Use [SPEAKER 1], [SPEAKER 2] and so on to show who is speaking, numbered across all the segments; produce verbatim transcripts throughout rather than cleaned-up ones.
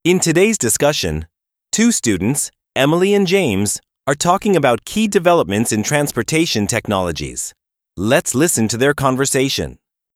[SPEAKER 1] In today's discussion, two students, Emily and James, are talking about key developments in transportation technologies. Let's listen to their conversation.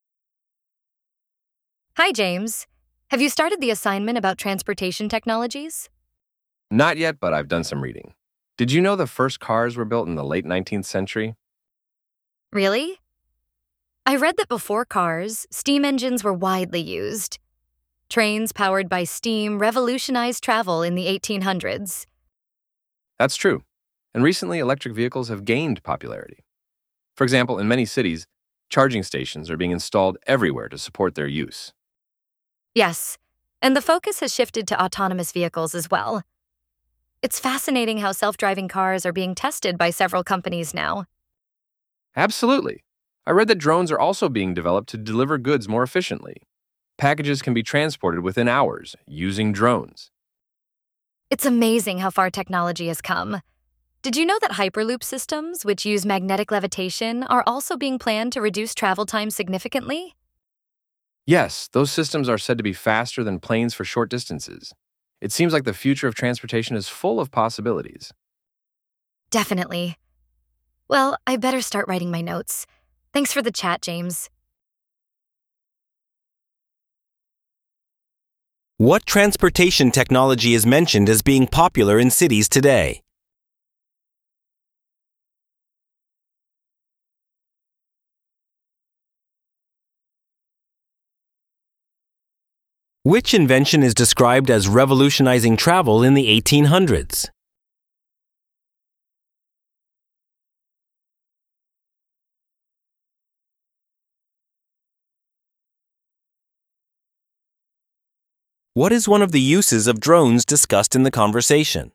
[SPEAKER 2] Hi, James. Have you started the assignment about transportation technologies?
[SPEAKER 3] Not yet, but I've done some reading. Did you know the first cars were built in the late nineteenth century?
[SPEAKER 2] Really? I read that before cars, steam engines were widely used. Trains powered by steam revolutionized travel in the eighteen hundreds.
[SPEAKER 3] That's true. And recently, electric vehicles have gained popularity. For example, in many cities, charging stations are being installed everywhere to support their use.
[SPEAKER 2] Yes, and the focus has shifted to autonomous vehicles as well. It's fascinating how self-driving cars are being tested by several companies now.
[SPEAKER 3] Absolutely. I read that drones are also being developed to deliver goods more efficiently. Packages can be transported within hours using drones.
[SPEAKER 2] It's amazing how far technology has come. Did you know that Hyperloop systems, which use magnetic levitation, are also being planned to reduce travel time significantly?
[SPEAKER 3] Yes, those systems are said to be faster than planes for short distances. It seems like the future of transportation is full of possibilities.
[SPEAKER 2] Definitely. Well, I better start writing my notes. Thanks for the chat, James.
[SPEAKER 1] What transportation technology is mentioned as being popular in cities today? Which invention is described as revolutionizing travel in the eighteen hundreds? What is one of the uses of drones discussed in the conversation?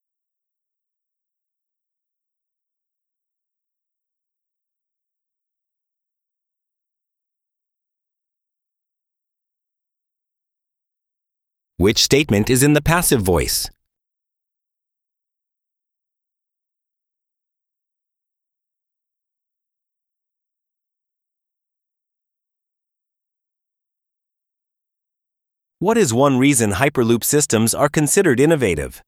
[SPEAKER 1] Which statement is in the passive voice? What is one reason Hyperloop systems are considered innovative?